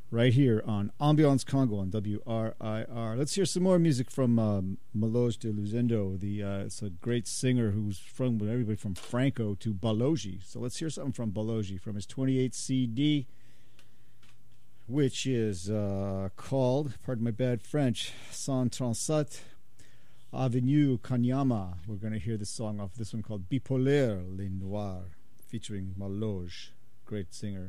right here on Ambiance Congo on WRIR. Let's hear some more music from Maloge de Luzendo. It's a great singer who's from everybody from Franco to Balogi. So let's hear something from Balogi from his 28 CD, which is called, pardon my bad French, 137 Avenue Kanyama. We're going to hear this song off this one called Bipolaire Les Noirs, featuring Maloge, great singer.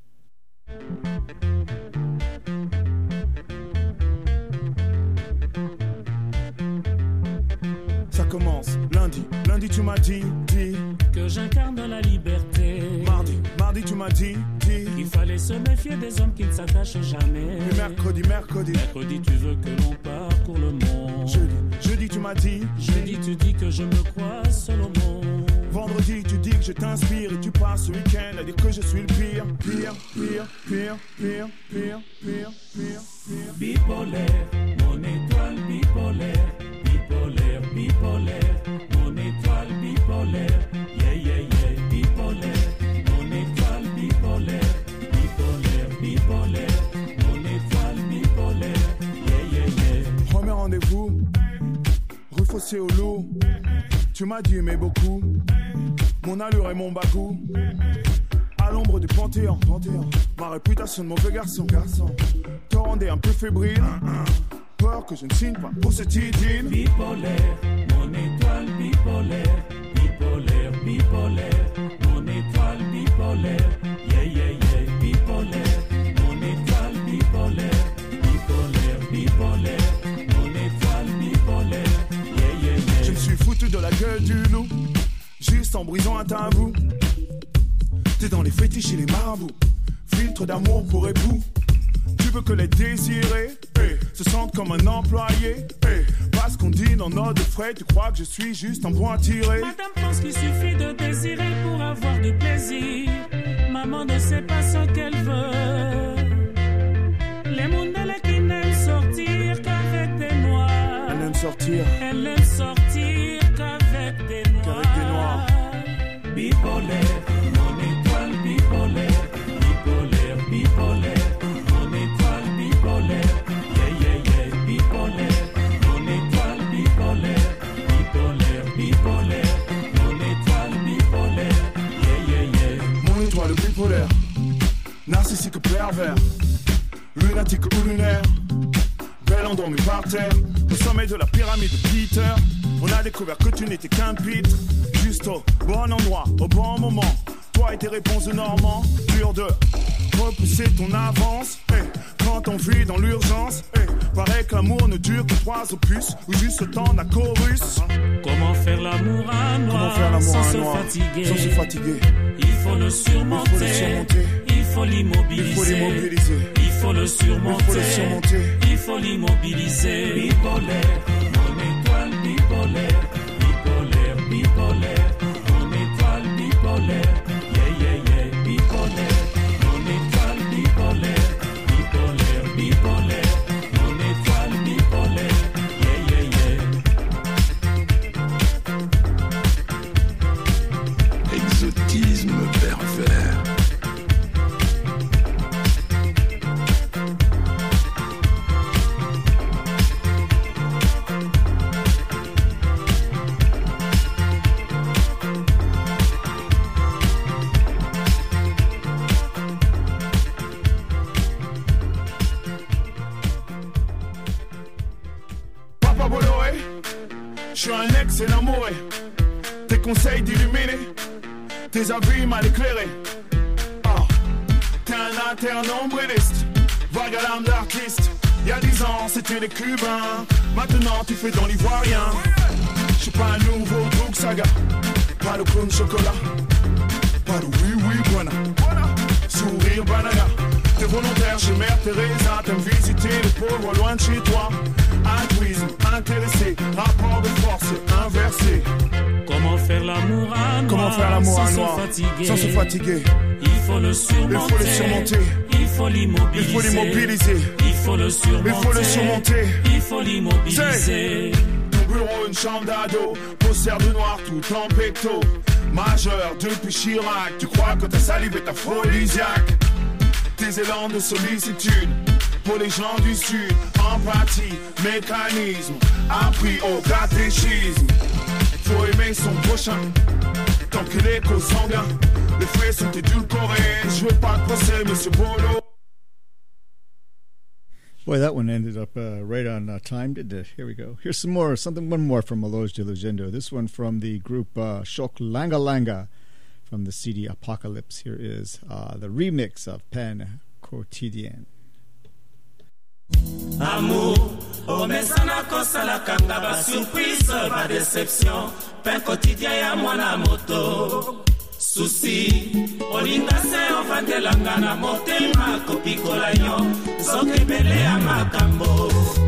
Ça commence lundi tu m'as dit que j'incarne la liberté. Mardi tu m'as dit qu'il fallait se méfier des hommes qui ne s'attachent jamais. Et mercredi tu veux que l'on parcourt le monde. Jeudi tu m'as dit tu dis que je me crois seul au monde. Vendredi tu dis que je t'inspire et tu passes le week-end à dire que je suis le pire. Bipolaire, mon étoile bipolaire. Bipolaire, mon étoile bipolaire. Yeah, bipolaire, mon étoile bipolaire. Bipolaire, mon étoile bipolaire. Yeah. Premier rendez-vous, rue Fossé au loup. Tu m'as dit mais beaucoup, mon allure et mon bagou. À l'ombre du Panthéon, ma réputation de mauvais garçon. Te rendais un peu fébrile, peur que je ne signe pas pour cette idylle. Bipolaire, mon étoile bipolaire. Bipolaire, mon étoile bipolaire. Yeah. Bipolaire, mon étoile bipolaire. Bipolaire, mon étoile bipolaire. Yeah. Je me suis foutu de la gueule du loup, juste en brisant un tabou. T'es dans les fétiches et les marabouts, filtre d'amour pour époux. Tu veux que les désirés se sentent comme un employé, parce qu'on dîne en ordre de frais. Tu crois que je suis juste un bon à tirer. Madame pense qu'il suffit de désirer pour avoir du plaisir. Maman ne sait pas ce qu'elle veut. Les mondes qui n'aiment sortir qu'avec des noirs. Elle aime sortir qu'avec des noirs. Bipolaire, mon étoile bipolaire. Bipolaire, mon étoile bipolaire. Yeah. Bipolaire, mon étoile bipolaire. Bipolaire, mon étoile bipolaire. Yeah. Mon étoile bipolaire, narcissique pervers, lunatique ou lunaire. Belle endormie par terre, au sommet de la pyramide de Peter. On a découvert que tu n'étais qu'un pitre, juste au bon endroit, au bon moment. Toi et tes réponses de Normand, dur de repousser ton avance. Quand on vit dans l'urgence, paraît que l'amour ne dure que 3 opus, ou juste le temps d'un chorus. Comment faire l'amour à noir sans se fatiguer. Il faut le surmonter. Il faut l'immobiliser. Il faut le surmonter. Il faut l'immobiliser. Bipolaire, mon étoile bipolaire. Bipolaire, mon étoile bipolaire. Yeah. Bipolaire, mon étoile bipolaire. Bipolaire, mon étoile bipolaire. Yeah. Exotisme pervers. Je suis un excellent mouré. Tes conseils d'illuminer, tes avis mal éclairés. T'es un interne nombriliste, vague à l'âme d'artiste. Y'a 10 ans c'était les Cubains, maintenant tu fais dans l'ivoirien. Je suis pas un nouveau Doug Saga, pas de clown chocolat, pas de oui voilà. Sourire banana, t'es volontaire chez Mère Teresa. T'aimes visiter les pauvres loin de chez toi. Altruisme, intéressé, rapport de force inversé. Comment faire l'amour à noir sans se fatiguer. Il faut le surmonter. Il faut l'immobiliser. Il faut le surmonter. Il faut l'immobiliser. Ton bureau, une chambre d'ado, poster de noir tout en pecto. Majeur depuis Chirac, tu crois que ta salive est aphrodisiaque. des élans de sollicitude. Pour les gens du Sud, empathie, mécanisme, appris au catéchisme. Faut aimer son prochain, tant qu'il est co-sanguin. Les faits sont édulcorés, je veux pas de procès, monsieur Bolo. Boy, that one ended up right on time, didn't it? Here we go. Here's one more from Maloj de Lugendo. This one from the group Shok Langa Langa from the CD Apocalypse. Here is the remix of Pen Quotidien. Amour, omesana kosala kanga ba surprise ba déception. Pen quotidien ya mwana moto. Souci, olinga se ofandelanga na motema kopikola yo. Zoke bele ya makambo.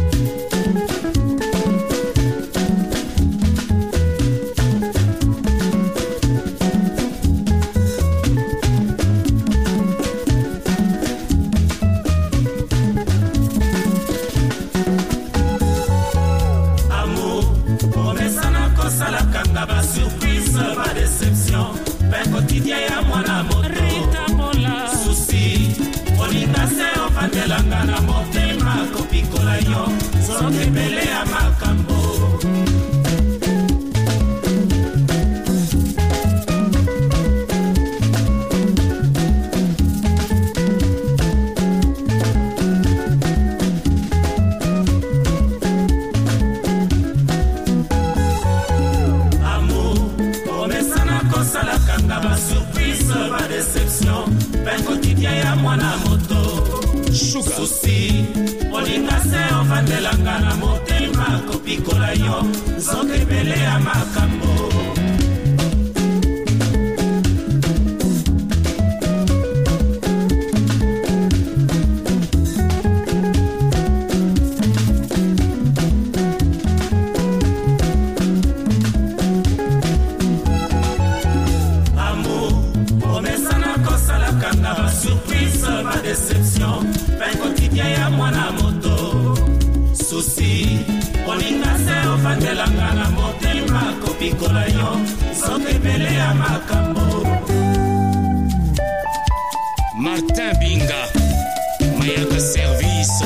Quotidien ya mwana moto Souci Olinga se ofandelanga na motema kopikola yo Zoke bele ya makambo Souci, olinga se ofandelanga na motema kopikola yo Zoke bele ya makambo Souci, olinga se ofandelanga na motema kopikola yo Zoke bele ya makambo Martin Binga Mayaka Service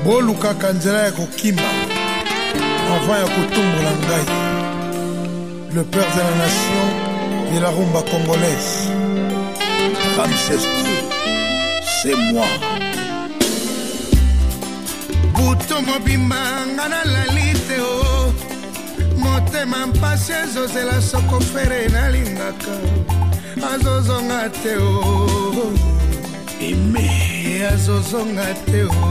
olukaka nzela ya kokimba avant ya kotumbola ngai. Le père de la nation de la rumba congolaise, Ramsès II, c'est moi. buto mobimba nga nalali te o motema mpasi ezozela soko fere nalingaka azozonga te o eme azozonga te o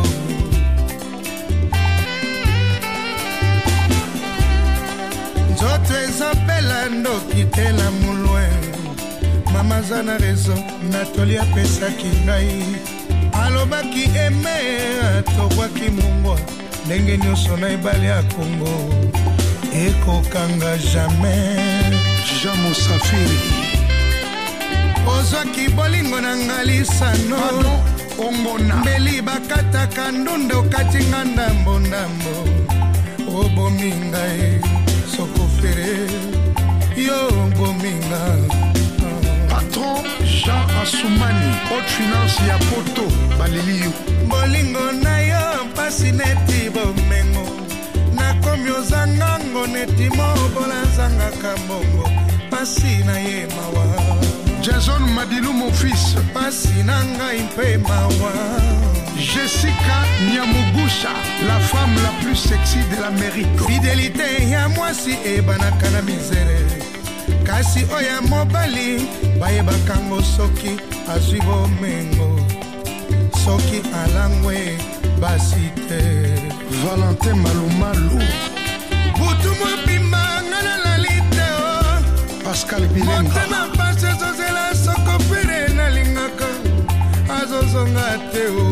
nzoto ezopela ndoki te na mulwe mama aza na rezo natoli apesaki ngai alobaki eme atobwaki mungwa ndenge nyonso na ebale ya Kongo ekokanga jamais. Jean Mosafiri ozwaki bolingo na ngalisano mbeli bakataka ndunda okatinga ndambondambo obomi ngai sokofere yo bominga. Patron Jean Assoumani, haute finance ya poto baliliyo bolingo na yo mpasi neti bomengo nakomi ozangango neti mobola nzangaka mbongo pasi na ye mawa. Jason Madilu mon fils pasi na ngai mpe mawa. Jessica Nyamugusha, la femme la plus sexy de l'Amérique. Fidélité ya mwasi ebanaka na misere kasi oya mobali bayebakango soki azwi bomengo soki alangwe basi te. Valentin Malumalu butu mobimba nga nalali te o Pascal Bilenga motema mpasi ezozela soko fere nalingaka azozonga te o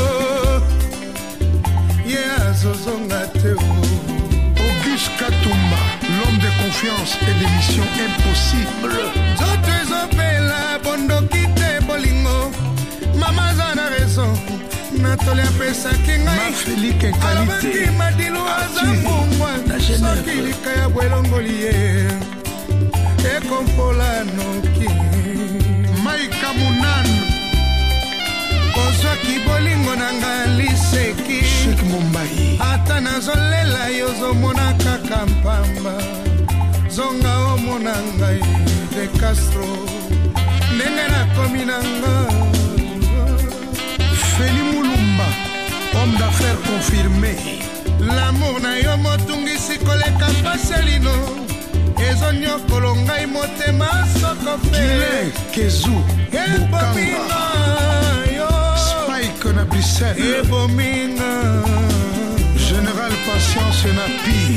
ye azozonga te o. Auguste Katumba, l'homme de confiance et de mission impossible. Nzoto ezopela bondoki te bolingo mama aza na rezo natoli apesaki ngai alobaki madilu aza mbungwa soki likaya bwelongoli ye ekompola noki. Maika Munanu kozwaki bolingo na nga liseki ata nazolela yo zomona kaka mpamba zonga omona ngai de Castro ndenge nakomi na nga. Feli Mulumba, homme d'affaires confirmé. L'amour na yo motungisi koleka paselino ezonyokolo ngai motema soko Gile Kezu ebominga yo Spike na Bruxelles ebominga Général Patience na pire.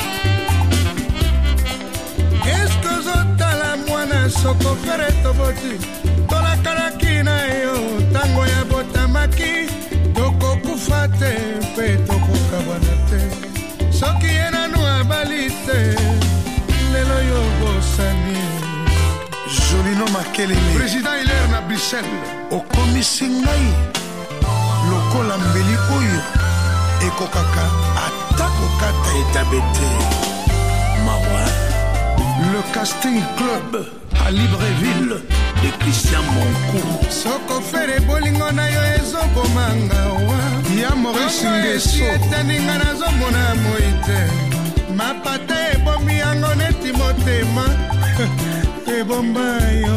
eske ozotala mwana soko fere toboti tolakalaki na yo ntango ya botamaki tokokufa te mpe tokokabwana te soki ye nanu abali te lelo yo bosani. Jolino Makelele président Hilaire na Bruxelles okomisi ngai lokola mbeli oyo ekokaka ata kokata etabete mawa. Le casting club à Libreville de Christian Moncourt. Soko fere bolingo na yo ezobomanga wa ya Maurice Ngeso eteninga nazomona moite mapata ebomi yango neti motema ebomba yo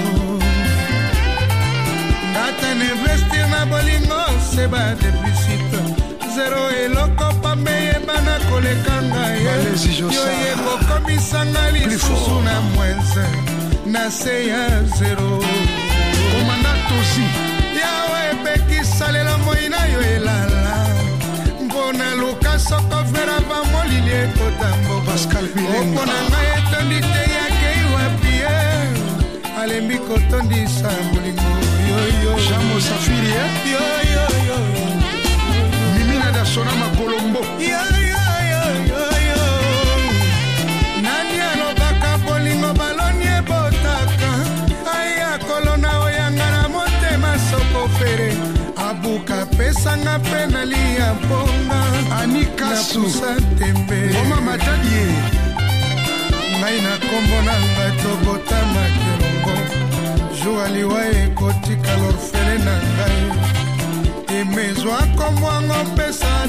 ngata investir na bolingo seba deficit zero eloko pambe yebana koleka ngai yo yekokomisanga lisusu na mwenze na se ya zero. Komanda Tosi yawe epekisalela moi na yo elala mpona luka soko fera bamolili ekotambo Pascal Bilenga opona ngai etondi te yakei wapie alembi kotondisa molingo yoyo Jean Mosafiri yoyoyo Mimina da Sonama Colombo yoyoyo nani alobaka bolingo baloni ebotaka aya kolona oyanga na motema soko fere abuka pesanga mpe nalia mponga Anikasu napusa tembe Oma Matadie ngai na kombo na ngai tobotama kelongo jour aliwa ekotika lorfele na ngai emezwa kombo yango pesa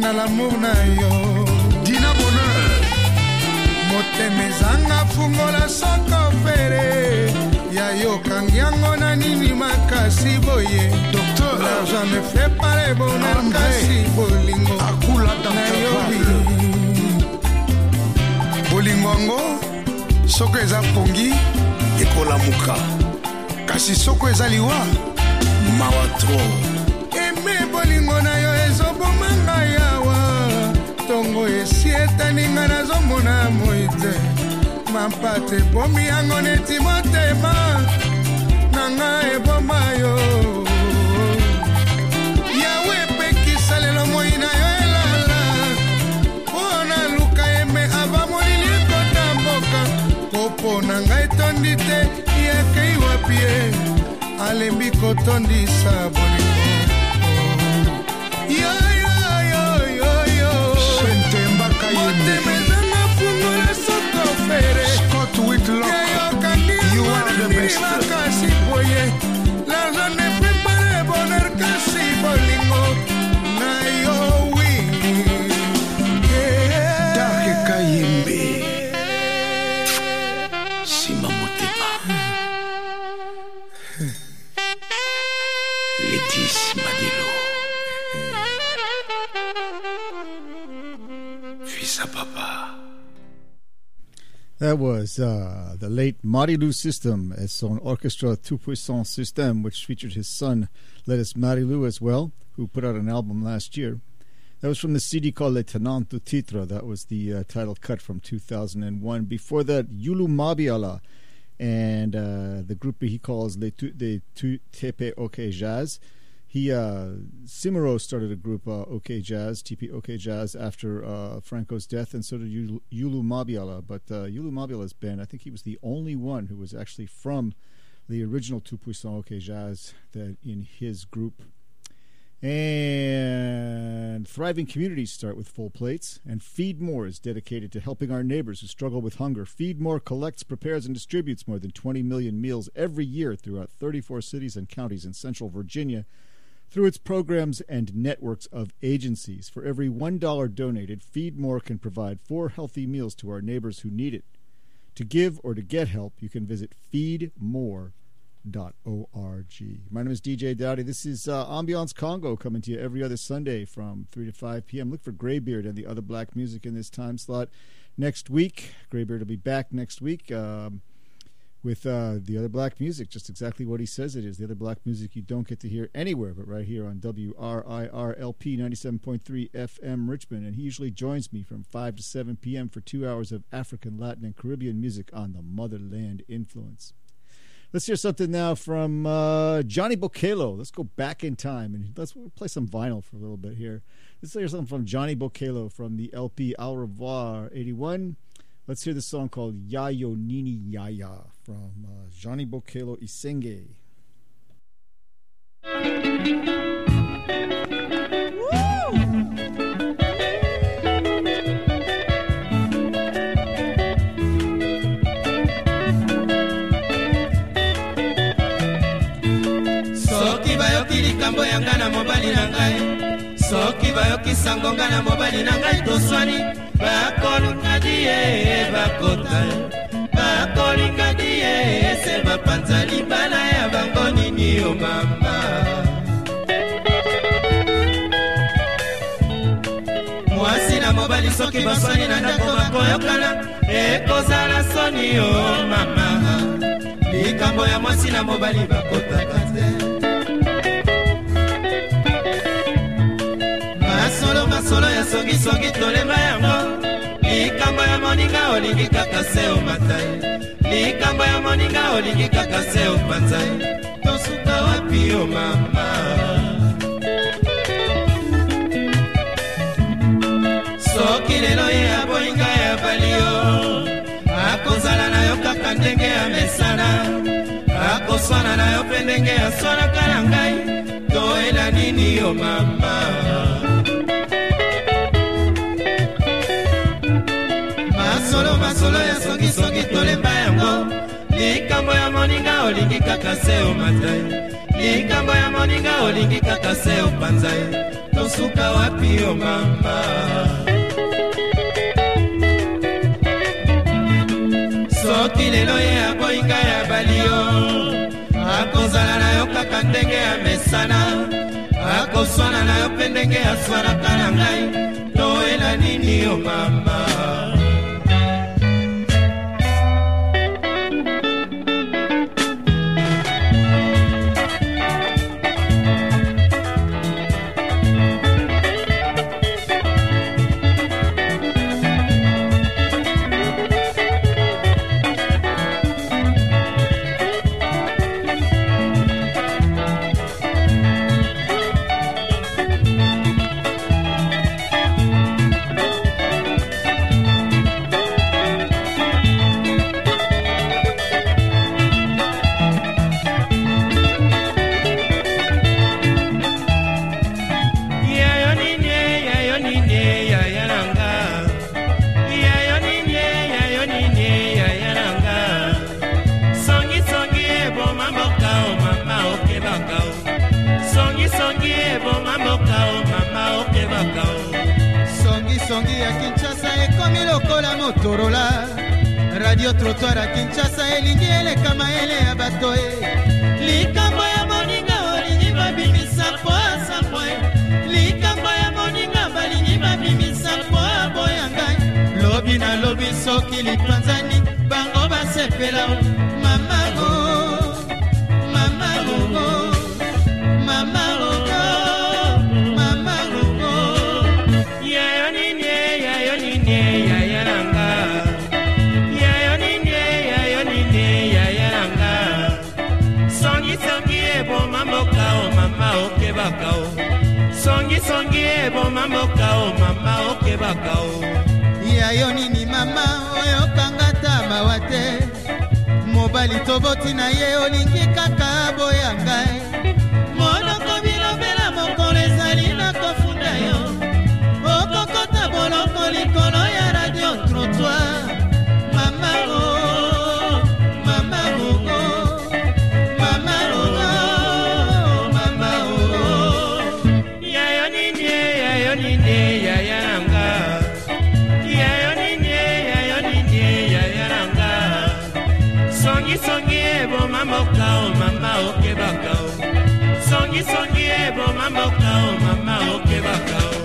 na l'amour na yo Dina bonheur motema ezanga fungola soko fere ya yo kangiango na nini makasi boye Docteur l'argent ne fait pas le bonheur kasi bolingo akula na yo bolingo ngo soko eza pongi ekolamuka kasi soko eza liwa mawa tro eme bolingo na yo ezobomanga yawa tongo esi etaninga nazomona moi te mapate ebomi yango neti motema nanga eboma yo yawe epekisa lelo moi na yo elala mpona luka eme ava molili ekota mboka popo na ngai tondi te yakei wapi ye alembi kotondisa bolingo motemezanga fungola soko fere Scott Whitlock you are the best makasi boye l'argent ne prépare bonheur kasi bolingo na yo wi Darke Kayembe Sima Motema Letis Madilo Fils à papa. That was the late Marilou System et son orchestra Tout Puissant System, which featured his son, Lettis Marilou, as well, who put out an album last year. That was from the CD called Le Tenant du Titre. That was the title cut from 2001. Before that, Yulu Mabiala and the group he calls Les Tout TP OK Jazz. He Simero started a group OK Jazz, TP OK Jazz, after Franco's death, and so did Yulu Mabiala. But Yulu Mabiala's band, I think he was the only one who was actually from the original Tout Puissant OK Jazz that in his group. And thriving communities start with full plates, and Feed More is dedicated to helping our neighbors who struggle with hunger. Feed More collects, prepares, and distributes more than 20 million meals every year throughout 34 cities and counties in central Virginia through its programs and networks of agencies. For every $1 donated, Feed More can provide 4 healthy meals to our neighbors who need it. To give or to get help, you can visit feedmore.org. My name is DJ Dowdy. This is Ambiance Congo coming to you every other Sunday from 3 to 5 p.m. Look for Greybeard and the other black music in this time slot next week. Greybeard will be back next week with the other black music, just exactly what he says it is. The other black music you don't get to hear anywhere but right here on WRIR-LP 97.3 FM Richmond. And he usually joins me from 5 to 7 p.m. for 2 hours of African, Latin, and Caribbean music on the Motherland Influence. Let's hear something now from Johnny Bocello. Let's go back in time and let's play some vinyl for a little bit here. Let's hear something from Johnny Bocello from the LP Au Revoir 81. Let's hear the song called Yayo Nini Yaya from Johnny Bocello Isenge. Soki bayoki likambo yanga na mobali na ngai, soki bayoki sango nga na mobali na ngai toswani, bakolinga die bakota, bakolinga die se bapanza libala ya bango nini o mama. Mwasi na mobali soki baswani na ndako bakoyokana, ekozala soni o mama. Likambo ya mwasi na mobali bakotaka te. Masolo ya songi tolemba yango, likambo ya moninga olingi kaka se o matai, likambo ya moninga olingi kaka se o panzai, tosuka wapi o mama. Soki lelo ye aboinga ya balio, akozala na yo kaka ndenge ya mesana, akoswana na yo pe ndenge ya swana kana ngai, toela nini o mama. Masolo ya songi tolemba yango, likambo ya moninga olingi kaka se o matai, likambo ya moninga olingi kaka se o panzai, tosuka wapi yo mama. Soki lelo ye aboyinga ya balio, akozala na yo kaka ndenge ya mesana, akoswana na yo pe ndenge aswanaka na ngai. Toela nini yo mama. Songi ya Kinshasa ekomi lokola Motorola. Radio trottoir ya Kinshasa elingi eleka maele ya bato e. Likambo ya moninga olingi babimisa po asambo e. Likambo ya moninga balingi babimisa po aboya ngai. Lobi na lobi soki lipanzani bango basepela o. Mama o, mama o, mama o. Songi ebo mamoka o mama okebaka o. Yayo nini mama oyo kangata mawate. Mobali toboti na ye olingi kaka boya ngai. Monoko bilobela mokolo ezali na kofunda yo. Okokota boloko likolo ya radio trottoir. Mama o, mama o, mama o, mama o. Yayo nini yayaranga. Yayo nini yayaranga. Songi ebo mamoka o mama okebaka o. Songi ebo mamoka o mama okebaka o.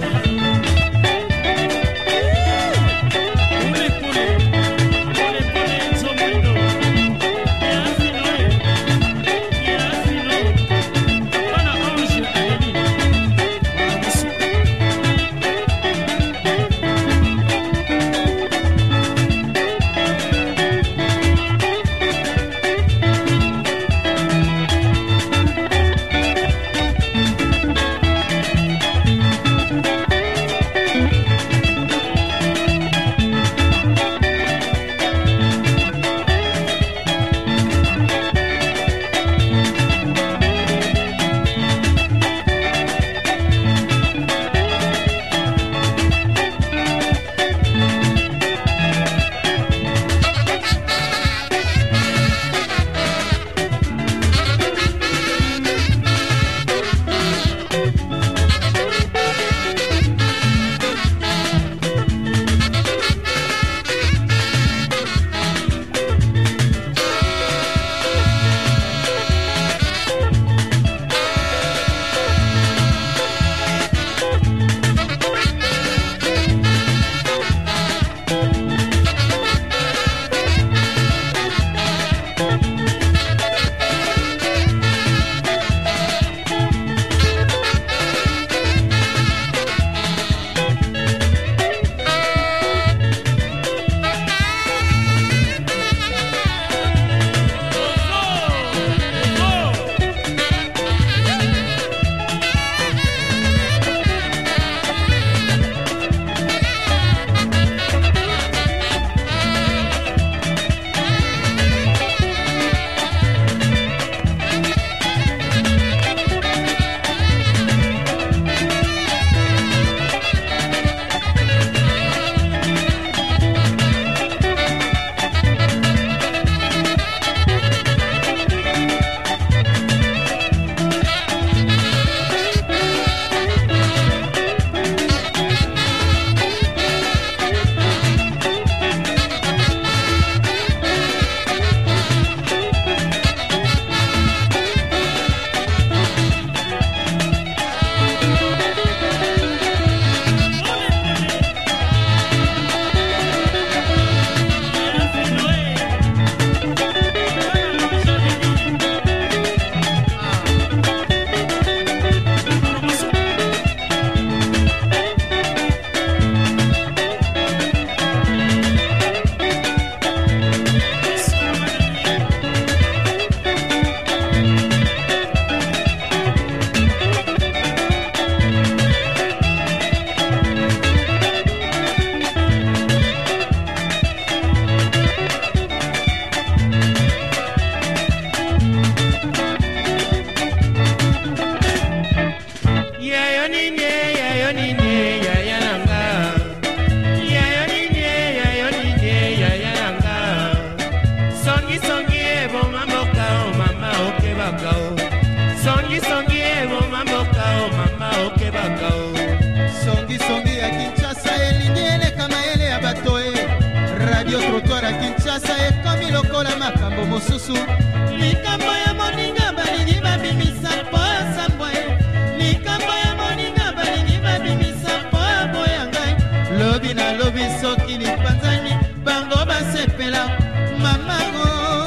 radio trottoir ya Kinshasa ekomi lokola makambo mosusu likambo ya moninga balingi babimisa mpo sambwa likambo ya moninga balingi babimisa mpo boya ngai lobi na lobi soki lipanzani bango basepela mamago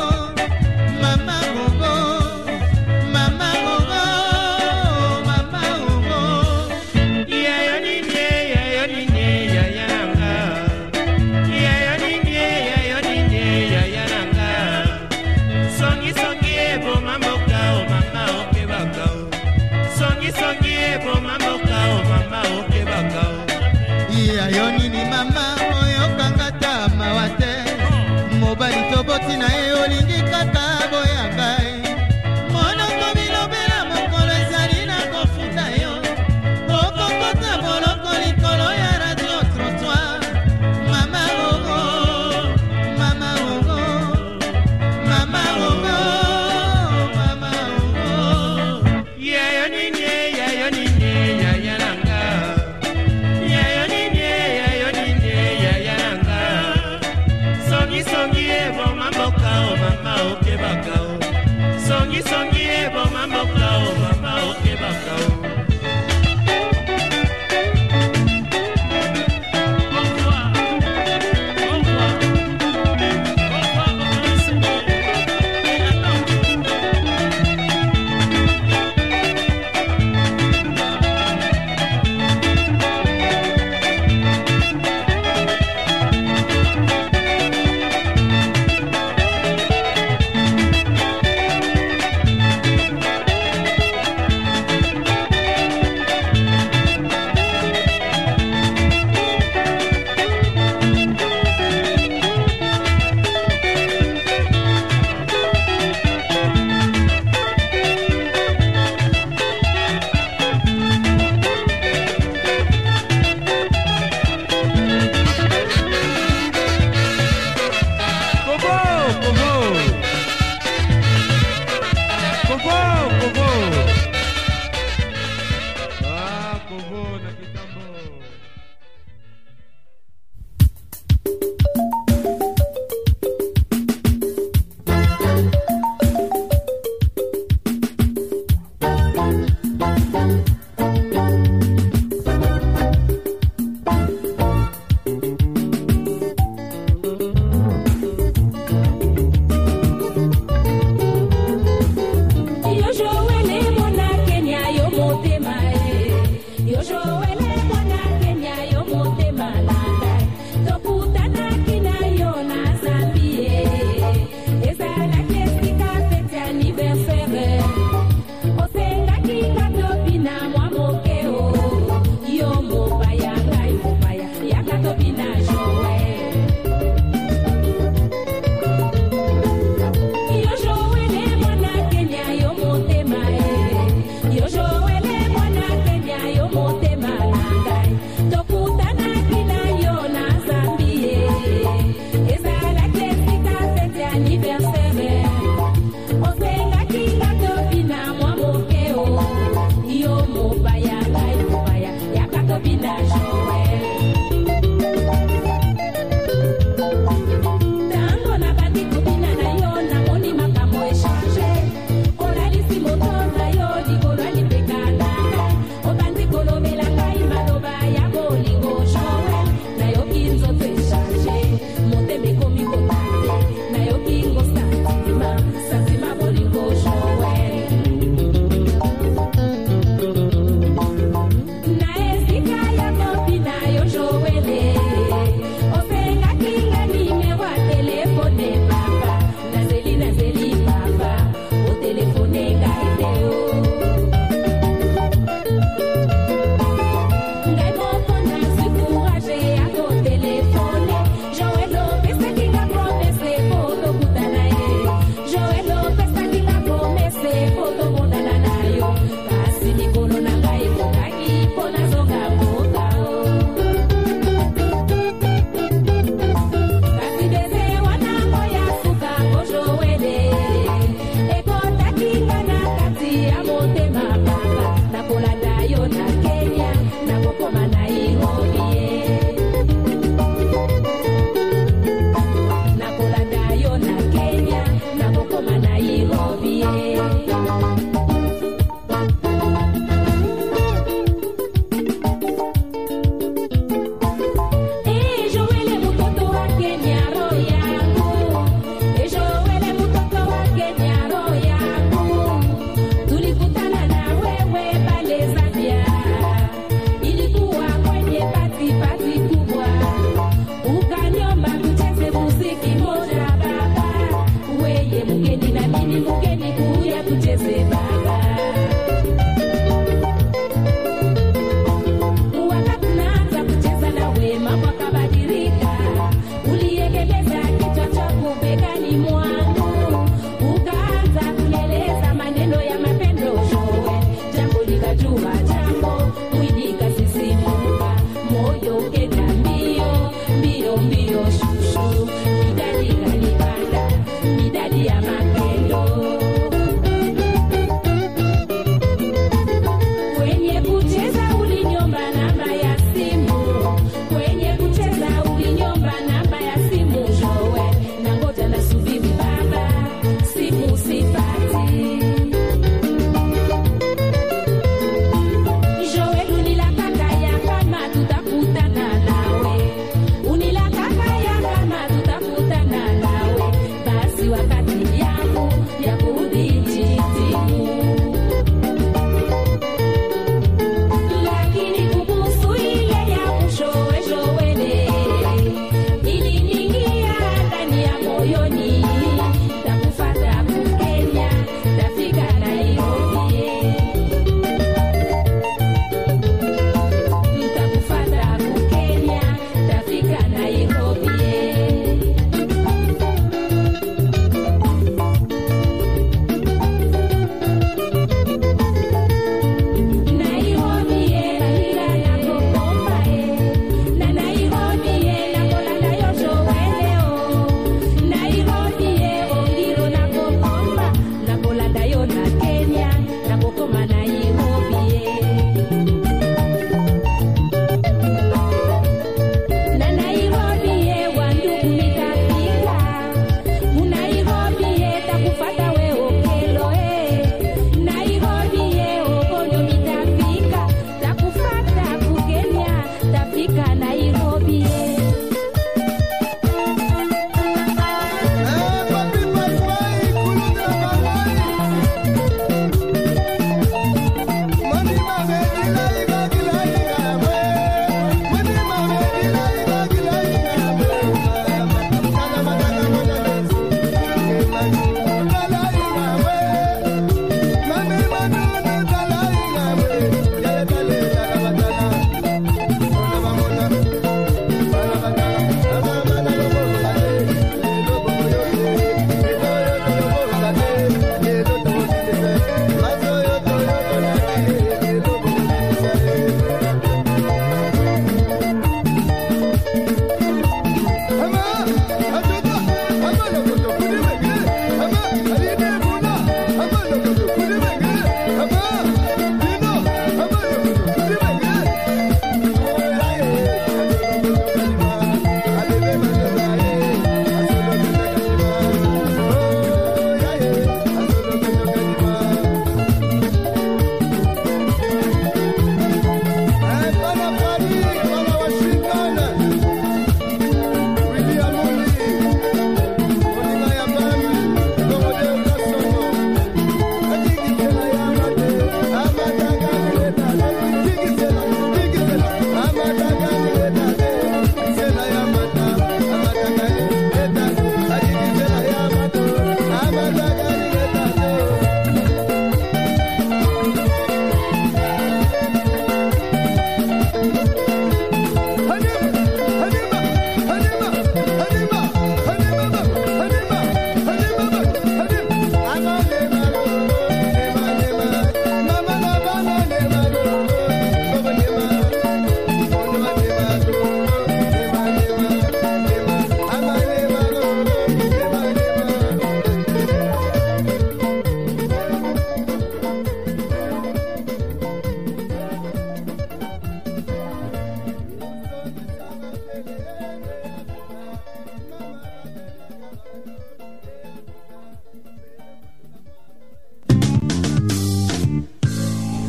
mamago mamago mamago yayo nini yayo nini yayanga yayo nini yayo nini yayanga songi songi ebo mamoka o mama okebaka o songi songi ebo mamoka o mama okebaka o yayo nini mama oyokanga ta mawa te mobali toboti na ye olingi kaka boya ngai monoko bilobela mokolo ezali na kofuta yo okokota boloko likolo ya radio trottoir mama ogo mama ogo mama ogo mama ogo yayo nini yayo nini yayalanga yayo nini yayo nini yayalanga songi songi ebo mamoka o mama okebaka o songi songi ebo mamoka o mama okebaka o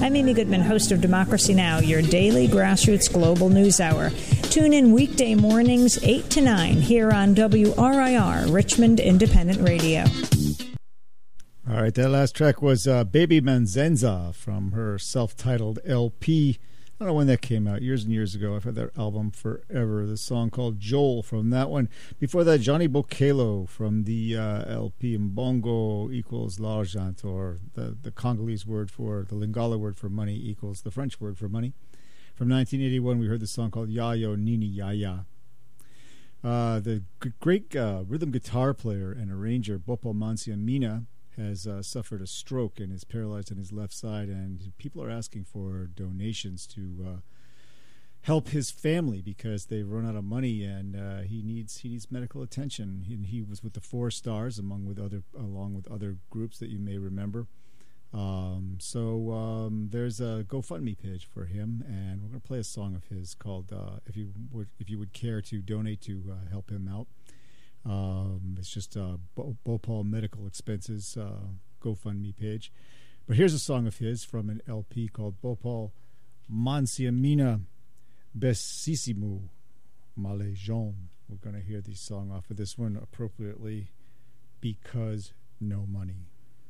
I'm Amy Goodman, host of Democracy Now!, your daily grassroots global news hour. Tune in weekday mornings 8 to 9 here on WRIR, Richmond Independent Radio. All right, that last track was Baby Manzenza from her self-titled LP. I don't know when that came out, years and years ago. I've had that album forever. The song called Joel from that one. Before that, Johnny Bokelo from the LP Mbongo equals l'argent, or the Congolese word for, the Lingala word for money equals the French word for money. From 1981, we heard the song called Yayo Nini Yaya. The great rhythm guitar player and arranger Bopo Mansiamina has suffered a stroke and is paralyzed on his left side, and people are asking for donations to help his family because they've run out of money, and he needs medical attention. He was with the Four Stars along with other groups that you may remember. So there's a GoFundMe page for him, and we're going to play a song of his called "If You Would Care to Donate to Help Him Out." It's just Bhopal Medical Expenses GoFundMe page. But here's a song of his from an LP called Bhopal Mansiamina Bessissimo Malajon. We're going to hear the song off of this one appropriately, Because No Money.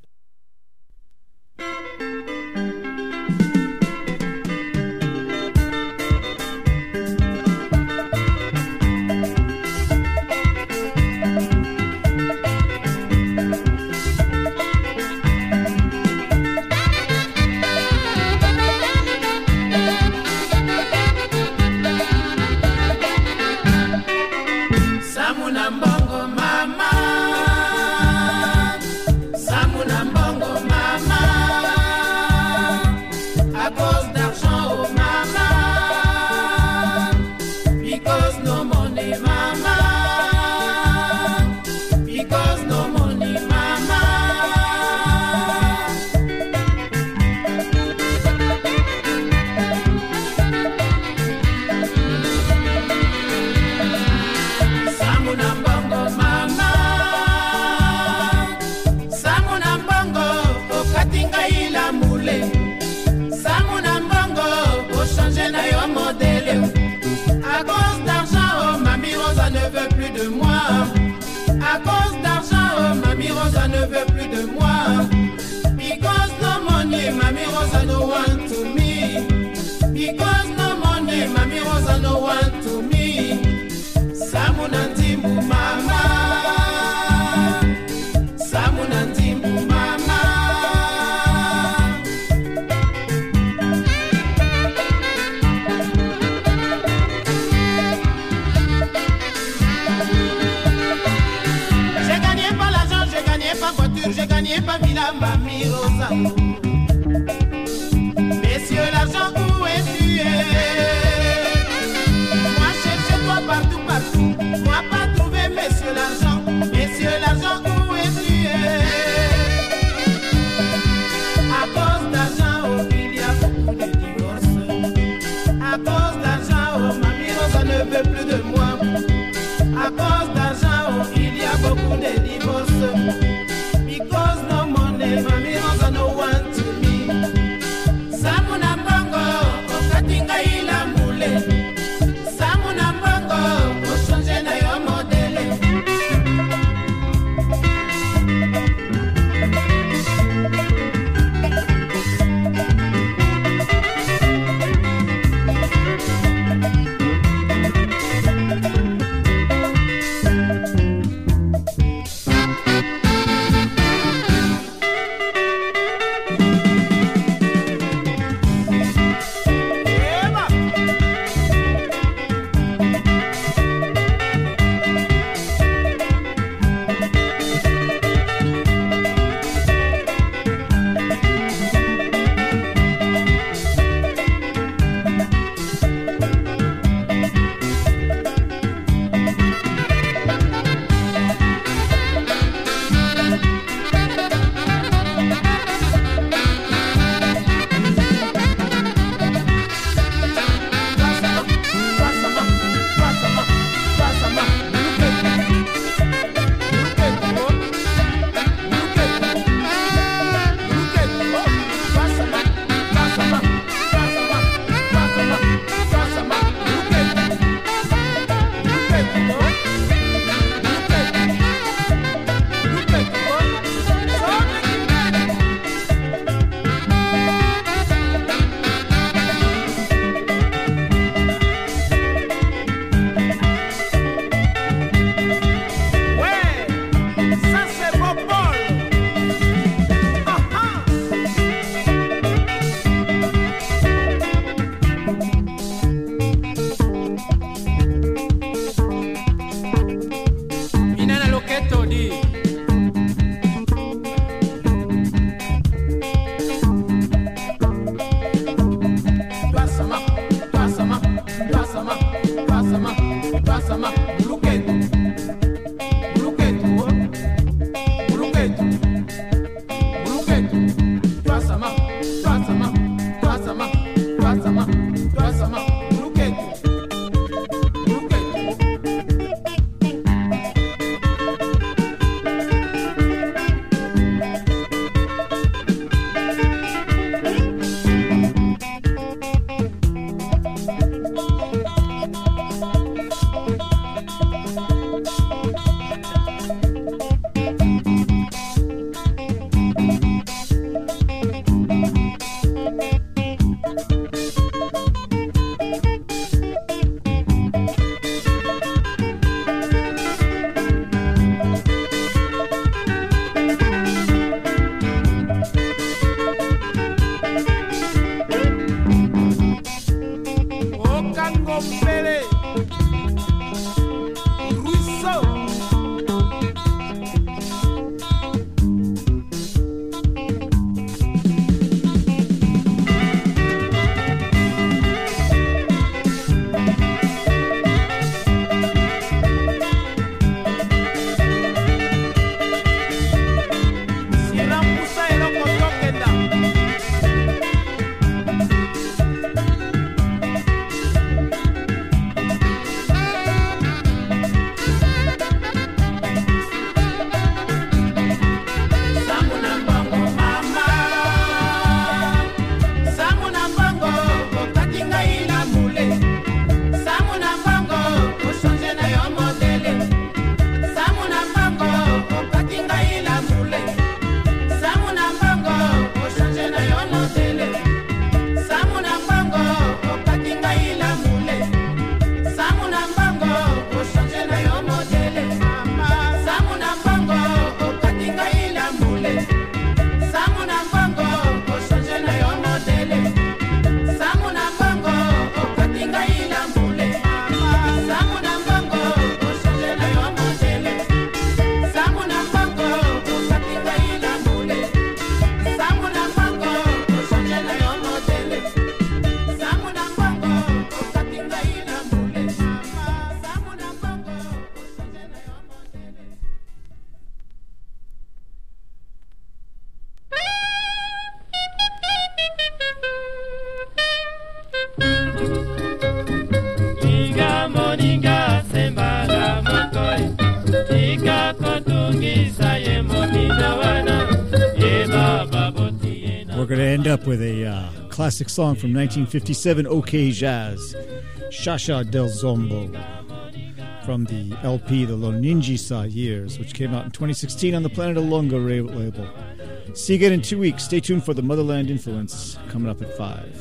J'ai gagné pas Villa Mami Rosa. Messieurs, l'argent, où es-tu? Moi, cherche-toi partout, partout. Moi, pas trouver, messieurs, l'argent. Messieurs, l'argent, où es-tu? À cause d'argent, oh, il y a beaucoup de divorces. À cause d'argent, oh, Mami Rosa ne veut plus de moi. À cause d'argent, oh, il y a beaucoup de divorces. Because no money, Mami Rosa no one end up with a classic song from 1957, OK Jazz, Shasha del Zombo, from the LP The Loninjisa Years, which came out in 2016 on the Planet Alonga label. See you again in 2 weeks. Stay tuned for the Motherland Influence, coming up at 5.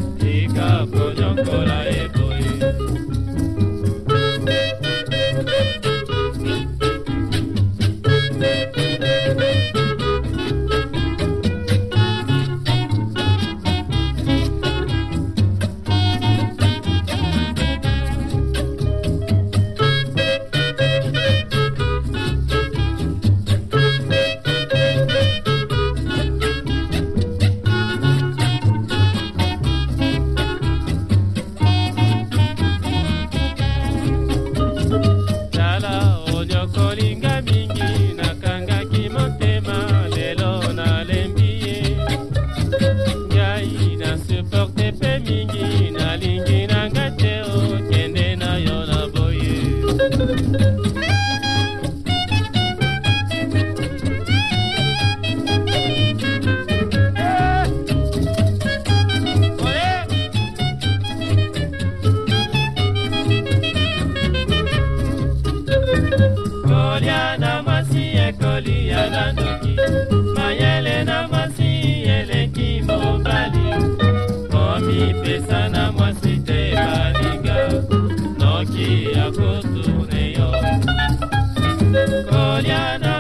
Pesana mwasite balinga Noki ya kutuneyo Koliana